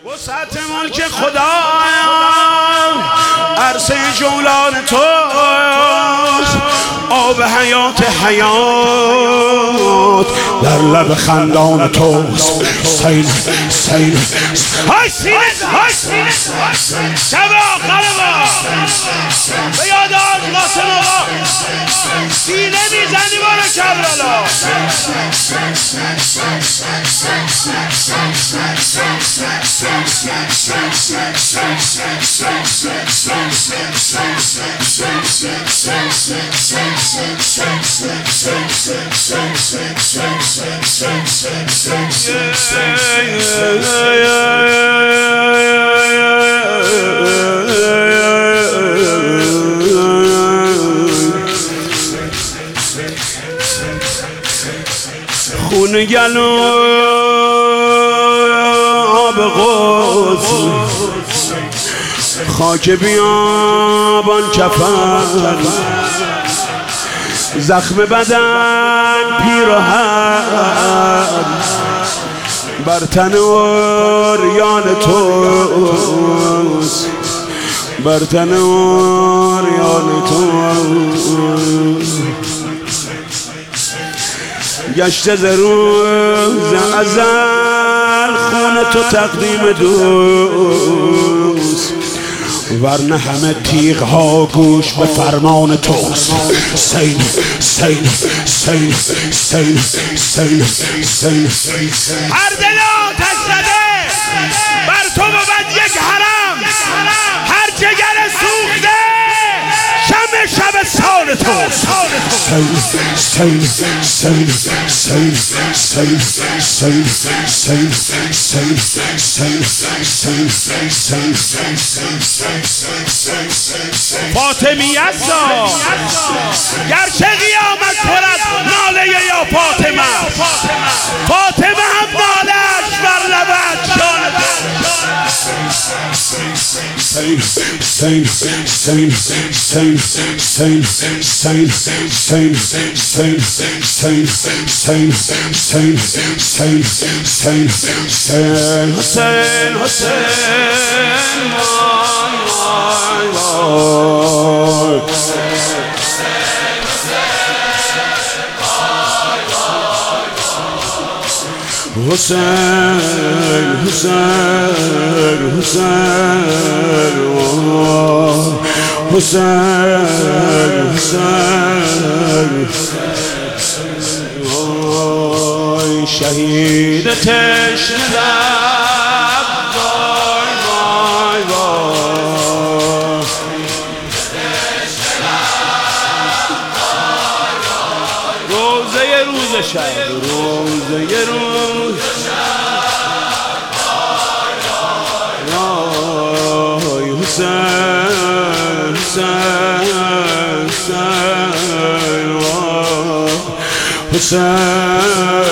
وسعت ملک خدا عرصه جولان تو، آب حیات حیات در لب خندان توست. سین سین های سینه های سینه شب آخر ما به یاد آج قاسم آقا سینه میزنی بارو کربلا. خون گلو آب غسل، خاک بیابان کفن، زخم بدن پیراهن، بر تن عریان توست، بر تن عریان توست. گشته ز روز ازل خون تو تقدیم دوست، ورنه همه تیغ ها گوش به فرمان توست. سین سین سین سین سین سین هر دل آتش زده بر تو بود یک حرم، هر جگر سوخته شمع شب سال توست. سین سین سین سین سین سین سین سین سین سین فاطمی هستا گرچه قیامت پر از ناله یا فاطمه، فاطمه هم ناله‌اش بر لبت جان تو. سین سین سین سین سین سین سین سین سین سین سین سین سین سین حسین حسین وای وای حسین حسین حسین حسین حسین شهید تشنه لب وای وای وای روزه روز شب روزه روز وای حسین حسین حسین حسین